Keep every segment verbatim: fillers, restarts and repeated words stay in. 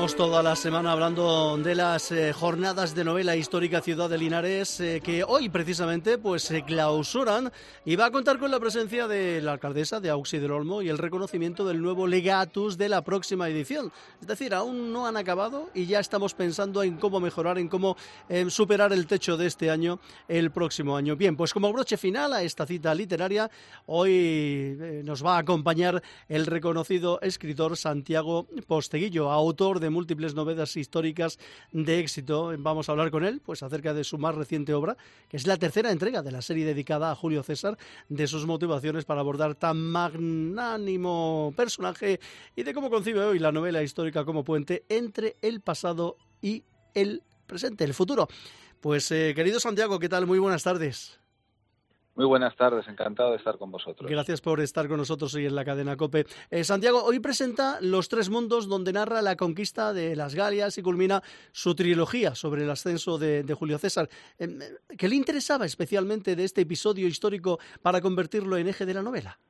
Llevamos toda la semana hablando de las eh, jornadas de novela histórica Ciudad de Linares, eh, que hoy precisamente pues se clausuran y va a contar con la presencia de la alcaldesa de Auxi del Olmo y el reconocimiento del nuevo legatus de la próxima edición. Es decir, aún no han acabado y ya estamos pensando en cómo mejorar, en cómo eh, superar el techo de este año el próximo año. Bien, pues como broche final a esta cita literaria, hoy eh, nos va a acompañar el reconocido escritor Santiago Posteguillo, autor de múltiples novelas históricas de éxito. Vamos a hablar con él pues acerca de su más reciente obra, que es la tercera entrega de la serie dedicada a Julio César, de sus motivaciones para abordar tan magnánimo personaje y de cómo concibe hoy la novela histórica como puente entre el pasado y el presente, el futuro. Pues eh, querido Santiago, ¿qué tal? Muy buenas tardes. Muy buenas tardes, encantado de estar con vosotros. Gracias por estar con nosotros hoy en la cadena COPE. Eh, Santiago, hoy presenta Los Tres Mundos, donde narra la conquista de las Galias y culmina su trilogía sobre el ascenso de, de Julio César. Eh, ¿Qué le interesaba especialmente de este episodio histórico para convertirlo en eje de la novela?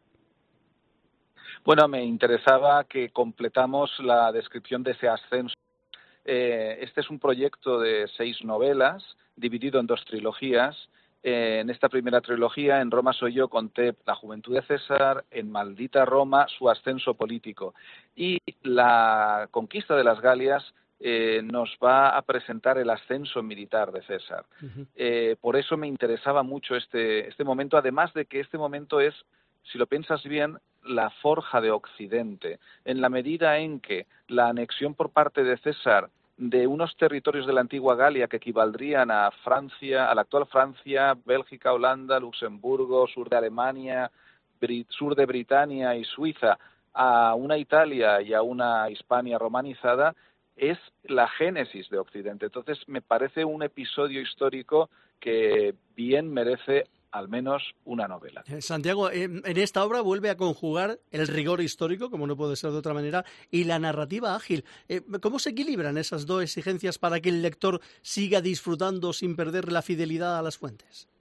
Bueno, me interesaba que completamos la descripción de ese ascenso. Eh, este es un proyecto de seis novelas, dividido en dos trilogías. Eh, en esta primera trilogía, En Roma soy yo, conté la juventud de César, en Maldita Roma, su ascenso político. Y la conquista de las Galias eh, nos va a presentar el ascenso militar de César. Uh-huh. Eh, por eso me interesaba mucho este, este momento, además de que este momento es, si lo piensas bien, la forja de Occidente, en la medida en que la anexión por parte de César de unos territorios de la antigua Galia que equivaldrían a Francia, a la actual Francia, Bélgica, Holanda, Luxemburgo, sur de Alemania, Brit- sur de Britania y Suiza, a una Italia y a una Hispania romanizada, es la génesis de Occidente. Entonces, me parece un episodio histórico que bien merece al menos una novela. Santiago, en esta obra vuelve a conjugar el rigor histórico, como no puede ser de otra manera, y la narrativa ágil. ¿Cómo se equilibran esas dos exigencias para que el lector siga disfrutando sin perder la fidelidad a las fuentes?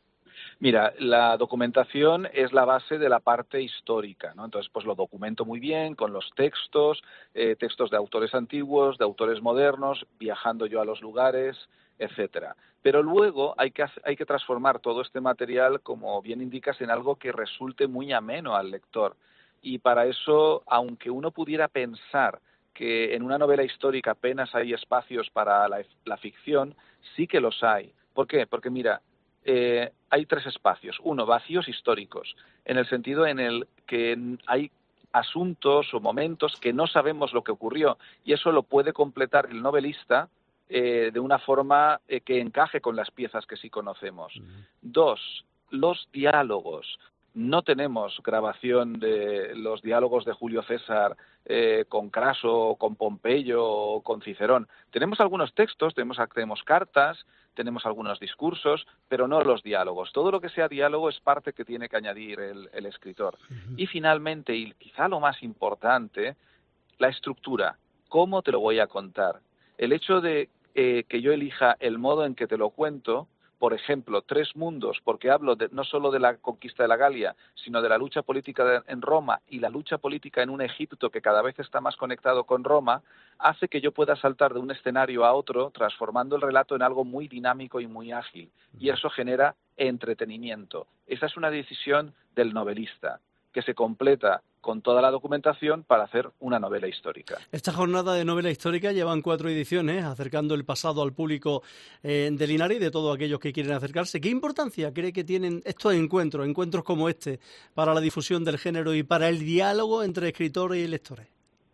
Mira, la documentación es la base de la parte histórica, ¿no? Entonces, pues lo documento muy bien con los textos, eh, textos de autores antiguos, de autores modernos, viajando yo a los lugares, etcétera. Pero luego hay que, hay que transformar todo este material, como bien indicas, en algo que resulte muy ameno al lector. Y para eso, aunque uno pudiera pensar que en una novela histórica apenas hay espacios para la, la ficción, sí que los hay. ¿Por qué? Porque mira, eh, hay tres espacios. Uno, vacíos históricos, en el sentido en el que hay asuntos o momentos que no sabemos lo que ocurrió, y eso lo puede completar el novelista Eh, de una forma eh, que encaje con las piezas que sí conocemos. Uh-huh. Dos, los diálogos. No tenemos grabación de los diálogos de Julio César eh, con Craso, con Pompeyo o con Cicerón. Tenemos algunos textos, tenemos, tenemos cartas, tenemos algunos discursos, pero no los diálogos. Todo lo que sea diálogo es parte que tiene que añadir el, el escritor. Uh-huh. Y finalmente, y quizá lo más importante, la estructura. ¿Cómo te lo voy a contar? El hecho de eh, que yo elija el modo en que te lo cuento, por ejemplo, Tres Mundos, porque hablo de, no solo de la conquista de la Galia, sino de la lucha política de, en Roma y la lucha política en un Egipto que cada vez está más conectado con Roma, hace que yo pueda saltar de un escenario a otro, transformando el relato en algo muy dinámico y muy ágil. Y eso genera entretenimiento. Esa es una decisión del novelista, que se completa con toda la documentación para hacer una novela histórica. Esta jornada de novela histórica llevan cuatro ediciones, acercando el pasado al público eh, de Linares y de todos aquellos que quieren acercarse. ¿Qué importancia cree que tienen estos encuentros, encuentros como este, para la difusión del género y para el diálogo entre escritores y lectores?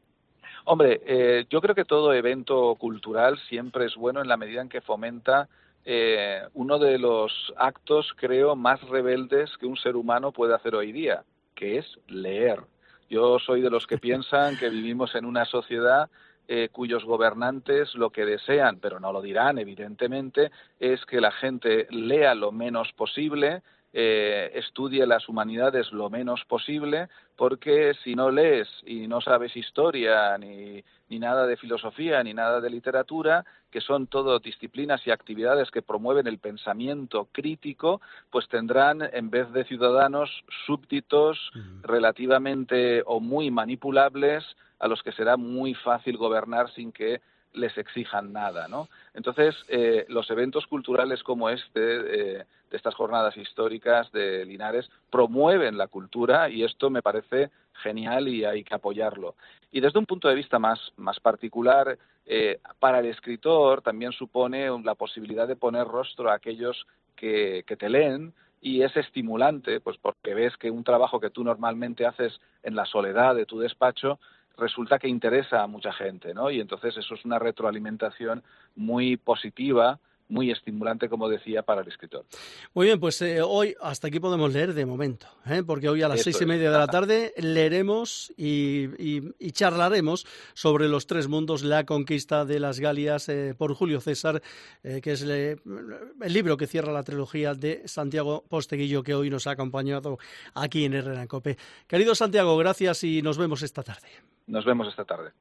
Hombre, eh, yo creo que todo evento cultural siempre es bueno en la medida en que fomenta eh, uno de los actos, creo, más rebeldes que un ser humano puede hacer hoy día, que es leer. Yo soy de los que piensan que vivimos en una sociedad eh, cuyos gobernantes lo que desean, pero no lo dirán evidentemente, es que la gente lea lo menos posible, eh, estudie las humanidades lo menos posible, porque si no lees y no sabes historia, ni, ni nada de filosofía, ni nada de literatura, que son todo disciplinas y actividades que promueven el pensamiento crítico, pues tendrán, en vez de ciudadanos, súbditos Mm. relativamente o muy manipulables, a los que será muy fácil gobernar sin que les exijan nada, ¿no? Entonces, eh, los eventos culturales como este, eh, de estas jornadas históricas de Linares, promueven la cultura, y esto me parece genial y hay que apoyarlo. Y desde un punto de vista más, más particular, eh, para el escritor también supone la posibilidad de poner rostro a aquellos que, que te leen, y es estimulante, pues porque ves que un trabajo que tú normalmente haces en la soledad de tu despacho resulta que interesa a mucha gente, ¿no? Y entonces eso es una retroalimentación muy positiva, muy estimulante, como decía, para el escritor. Muy bien, pues eh, hoy hasta aquí podemos leer de momento, ¿eh? Porque hoy a las Eso seis y es. media de la tarde leeremos y, y, y charlaremos sobre los tres mundos, la conquista de las Galias eh, por Julio César, eh, que es le, el libro que cierra la trilogía de Santiago Posteguillo, que hoy nos ha acompañado aquí en Herrera en Cope. Querido Santiago, gracias y nos vemos esta tarde. Nos vemos esta tarde.